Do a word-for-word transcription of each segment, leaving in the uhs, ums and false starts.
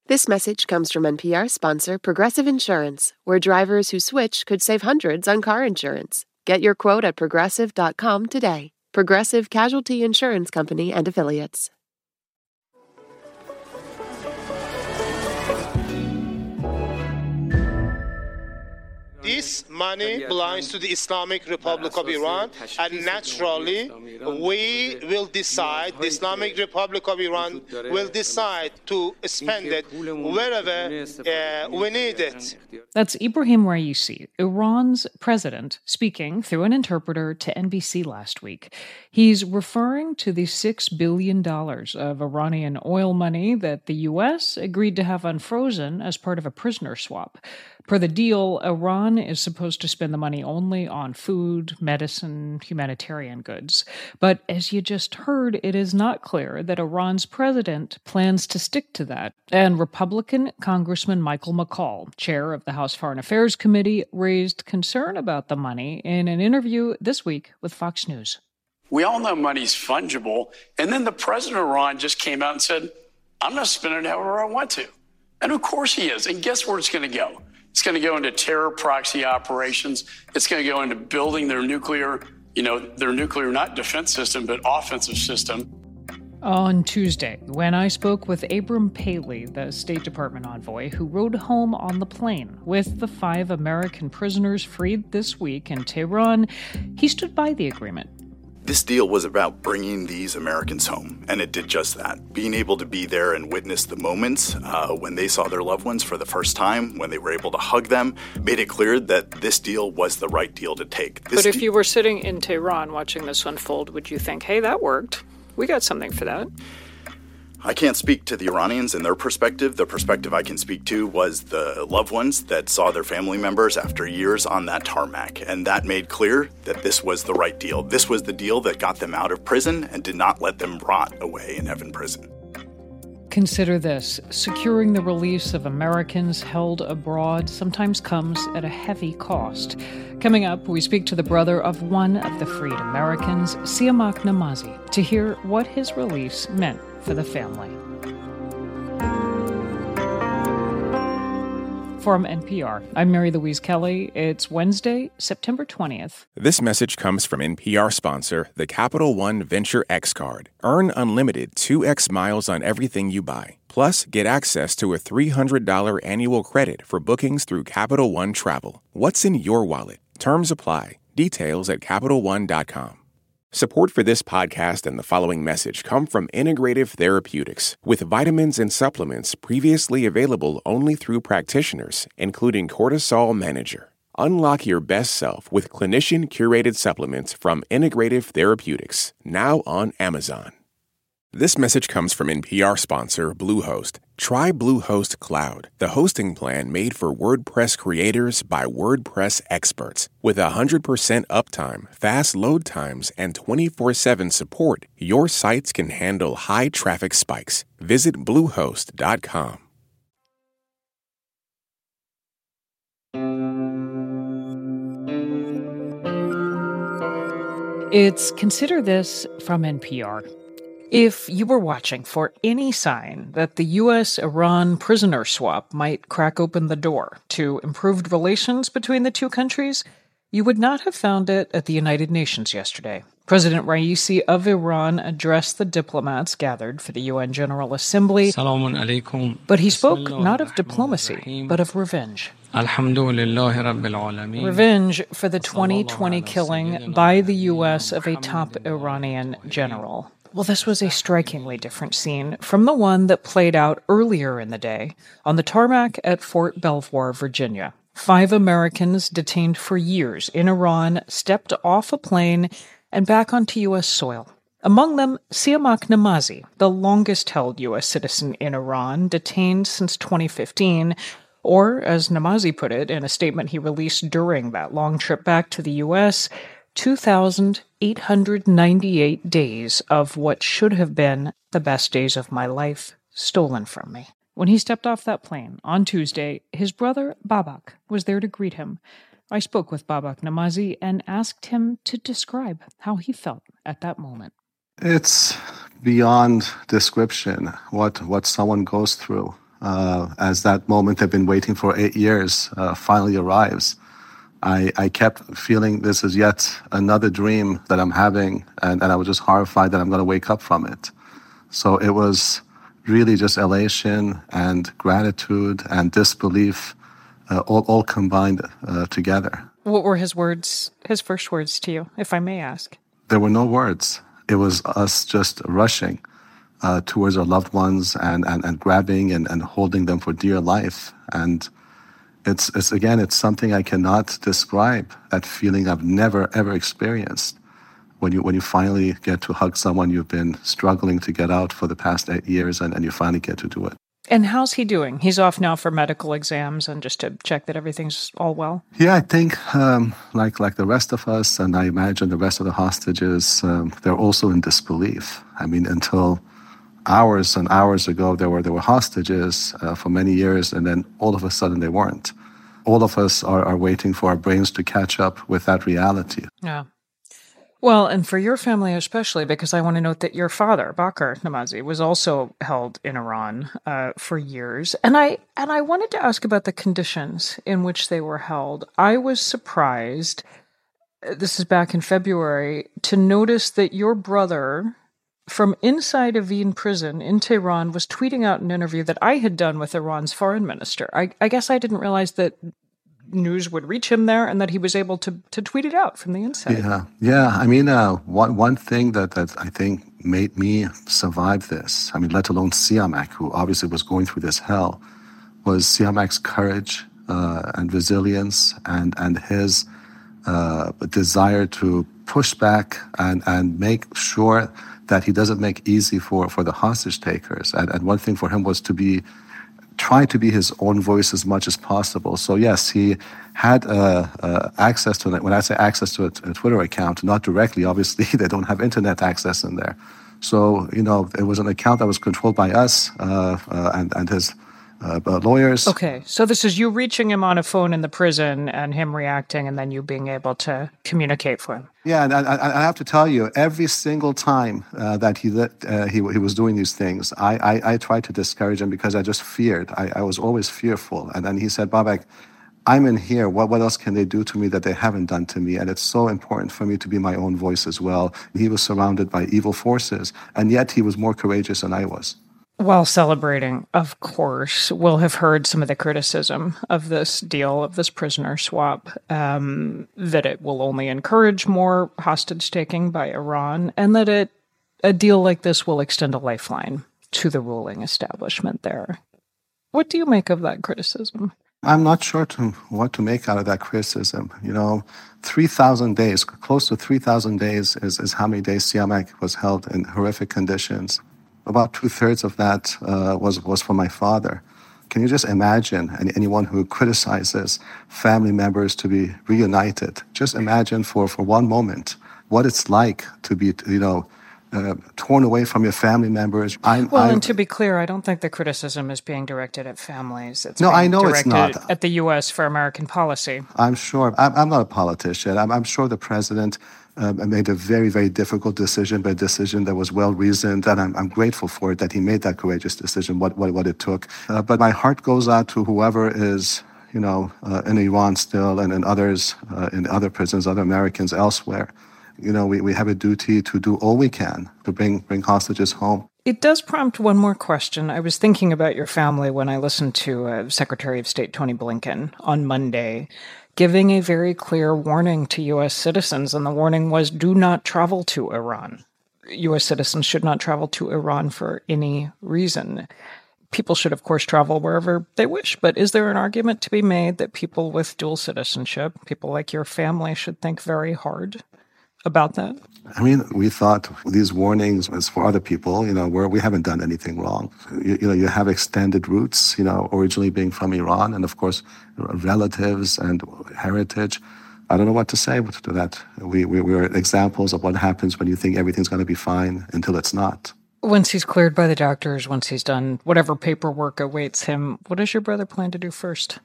This message comes from N P R sponsor Progressive Insurance, where drivers who switch could save hundreds on car insurance. Get your quote at progressive dot com today. Progressive Casualty Insurance Company and Affiliates. This money belongs to the Islamic Republic of Iran, and naturally, we will decide, the Islamic Republic of Iran will decide to spend it wherever uh, we need it. That's Ebrahim Raisi, Iran's president, speaking through an interpreter to N B C last week. He's referring to the six billion dollars of Iranian oil money that the U S agreed to have unfrozen as part of a prisoner swap. Per the deal, Iran is supposed to spend the money only on food, medicine, humanitarian goods. But as you just heard, it is not clear that Iran's president plans to stick to that. And Republican Congressman Michael McCaul, chair of the House Foreign Affairs Committee, raised concern about the money in an interview this week with Fox News. We all know money's fungible. And then the president of Iran just came out and said, I'm going to spend it however I want to. And of course he is. And guess where it's going to go? It's going to go into terror proxy operations. It's going to go into building their nuclear, you know, their nuclear, not defense system, but offensive system. On Tuesday, when I spoke with Abram Paley, the State Department envoy, who rode home on the plane with the five American prisoners freed this week in Tehran, he stood by the agreement. This deal was about bringing these Americans home, and it did just that. Being able to be there and witness the moments uh, when they saw their loved ones for the first time, when they were able to hug them, made it clear that this deal was the right deal to take. This but if de- you were sitting in Tehran watching this unfold, would you think, hey, that worked? We got something for that. I can't speak to the Iranians and their perspective. The perspective I can speak to was the loved ones that saw their family members after years on that tarmac. And that made clear that this was the right deal. This was the deal that got them out of prison and did not let them rot away in Evin prison. Consider this. Securing the release of Americans held abroad sometimes comes at a heavy cost. Coming up, we speak to the brother of one of the freed Americans, Siamak Namazi, to hear what his release meant for the family. From N P R, I'm Mary Louise Kelly. It's Wednesday, September twentieth. This message comes from N P R sponsor, the Capital One Venture X Card. Earn unlimited two x miles on everything you buy. Plus, get access to a three hundred dollars annual credit for bookings through Capital One Travel. What's in your wallet? Terms apply. Details at Capital One dot com. Support for this podcast and the following message come from Integrative Therapeutics, with vitamins and supplements previously available only through practitioners, including Cortisol Manager. Unlock your best self with clinician-curated supplements from Integrative Therapeutics, now on Amazon. This message comes from N P R sponsor Bluehost. Try Bluehost Cloud, the hosting plan made for WordPress creators by WordPress experts. With one hundred percent uptime, fast load times, and twenty-four seven support, your sites can handle high traffic spikes. Visit bluehost dot com. It's Consider This from N P R. If you were watching for any sign that the U S Iran prisoner swap might crack open the door to improved relations between the two countries, you would not have found it at the United Nations yesterday. President Raisi of Iran addressed the diplomats gathered for the U N General Assembly, but he spoke not of diplomacy, but of revenge. Revenge for the twenty twenty killing by the U S of a top Iranian general. Well, this was a strikingly different scene from the one that played out earlier in the day on the tarmac at Fort Belvoir, Virginia. Five Americans detained for years in Iran stepped off a plane and back onto U S soil. Among them, Siamak Namazi, the longest-held U S citizen in Iran, detained since twenty fifteen, or, as Namazi put it in a statement he released during that long trip back to the U S, two thousand eight hundred ninety-eight days of what should have been the best days of my life stolen from me. When he stepped off that plane on Tuesday, his brother Babak was there to greet him. I spoke with Babak Namazi and asked him to describe how he felt at that moment. It's beyond description what, what someone goes through uh, as that moment I've been waiting for eight years uh, finally arrives, I, I kept feeling this is yet another dream that I'm having, and, and I was just horrified that I'm going to wake up from it. So it was really just elation and gratitude and disbelief, uh, all, all combined uh, together. What were his words, his first words to you, if I may ask? There were no words. It was us just rushing uh, towards our loved ones and, and, and grabbing and, and holding them for dear life. And it's, it's, again, it's something I cannot describe, that feeling I've never, ever experienced. When you when you finally get to hug someone you've been struggling to get out for the past eight years and, and you finally get to do it. And how's he doing? He's off now for medical exams and just to check that everything's all well? Yeah, I think um, like like the rest of us, and I imagine the rest of the hostages, um, they're also in disbelief. I mean, until hours and hours ago, there were there were hostages uh, for many years, and then all of a sudden they weren't. All of us are, are waiting for our brains to catch up with that reality. Yeah. Well, and for your family especially, because I want to note that your father, Baker Namazi, was also held in Iran uh, for years. And I and I wanted to ask about the conditions in which they were held. I was surprised, this is back in February, to notice that your brother, from inside Evin prison in Tehran, was tweeting out an interview that I had done with Iran's foreign minister. I, I guess I didn't realize that news would reach him there and that he was able to to tweet it out from the inside. Yeah, yeah. I mean, uh, one one thing that, that I think made me survive this, I mean, let alone Siamak, who obviously was going through this hell, was Siamak's courage uh, and resilience and, and his uh, desire to push back and, and make sure that he doesn't make easy for, for the hostage takers. And, and one thing for him was to be try to be his own voice as much as possible. So yes, he had uh, uh, access to it. When I say access to a, a Twitter account, not directly, obviously, they don't have internet access in there. So, you know, it was an account that was controlled by us uh, uh, and, and his uh, uh, lawyers. Okay, so this is you reaching him on a phone in the prison and him reacting and then you being able to communicate for him. Yeah, and I, I have to tell you, every single time uh, that he, uh, he he was doing these things, I, I, I tried to discourage him because I just feared. I, I was always fearful. And then he said, Babak, I'm in here. What, what else can they do to me that they haven't done to me? And it's so important for me to be my own voice as well. He was surrounded by evil forces, and yet he was more courageous than I was. While celebrating, of course, we'll have heard some of the criticism of this deal, of this prisoner swap, um, that it will only encourage more hostage-taking by Iran, and that it a deal like this will extend a lifeline to the ruling establishment there. What do you make of that criticism? I'm not sure to, what to make out of that criticism. You know, three thousand days, close to three thousand days is, is how many days Siamak was held in horrific conditions. About two-thirds of that uh, was, was for my father. Can you just imagine any, anyone who criticizes family members to be reunited? Just imagine for, for one moment what it's like to be, you know, uh, torn away from your family members. I'm, well, I'm, and to be clear, I don't think the criticism is being directed at families. It's no, being I know directed it's not. At the U S for American policy. I'm sure. I'm, I'm not a politician. I'm, I'm sure the president Uh, made a very, very difficult decision, but a decision that was well-reasoned, and I'm, I'm grateful for it that he made that courageous decision, what what, what it took. Uh, but my heart goes out to whoever is, you know, uh, in Iran still and in others, uh, in other prisons, other Americans elsewhere. You know, we, we have a duty to do all we can to bring, bring hostages home. It does prompt one more question. I was thinking about your family when I listened to uh, Secretary of State Tony Blinken on Monday, giving a very clear warning to U S citizens, and the warning was, do not travel to Iran. U S citizens should not travel to Iran for any reason. People should, of course, travel wherever they wish, but is there an argument to be made that people with dual citizenship, people like your family, should think very hard about that? I mean, we thought these warnings was for other people, you know, where we haven't done anything wrong. You, you know, you have extended roots, you know, originally being from Iran, and of course, relatives and heritage. I don't know what to say to that. We, we, we're examples of what happens when you think everything's going to be fine until it's not. Once he's cleared by the doctors, once he's done whatever paperwork awaits him, what does your brother plan to do first?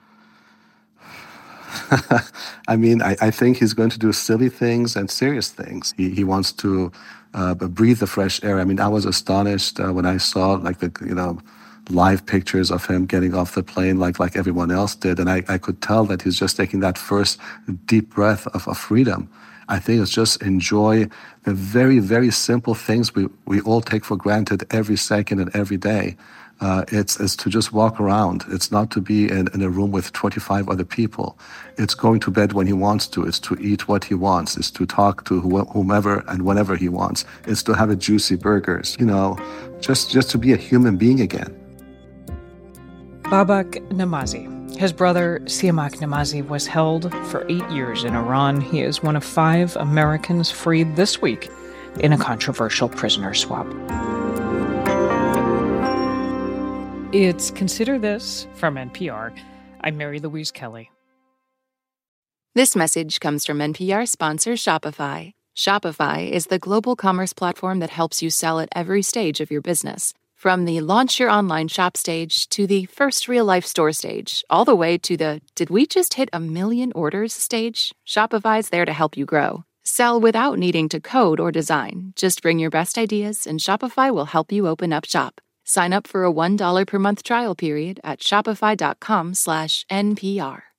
I mean, I, I think he's going to do silly things and serious things. He, he wants to uh, breathe the fresh air. I mean, I was astonished uh, when I saw, like, the, you know, live pictures of him getting off the plane like, like everyone else did. And I, I could tell that he's just taking that first deep breath of, of freedom. I think it's just enjoy the very, very simple things we, we all take for granted every second and every day. Uh, it's, it's to just walk around. It's not to be in, in a room with twenty-five other people. It's going to bed when he wants to. It's to eat what he wants. It's to talk to wh- whomever and whenever he wants. It's to have a juicy burgers. You know, just, just to be a human being again. Babak Namazi. His brother, Siamak Namazi, was held for eight years in Iran. He is one of five Americans freed this week in a controversial prisoner swap. It's Consider This from N P R. I'm Mary Louise Kelly. This message comes from N P R sponsor Shopify. Shopify is the global commerce platform that helps you sell at every stage of your business. From the launch your online shop stage to the first real-life store stage, all the way to the did we just hit a million orders stage, Shopify's there to help you grow. Sell without needing to code or design. Just bring your best ideas and Shopify will help you open up shop. Sign up for a one dollar per month trial period at shopify.com slash NPR.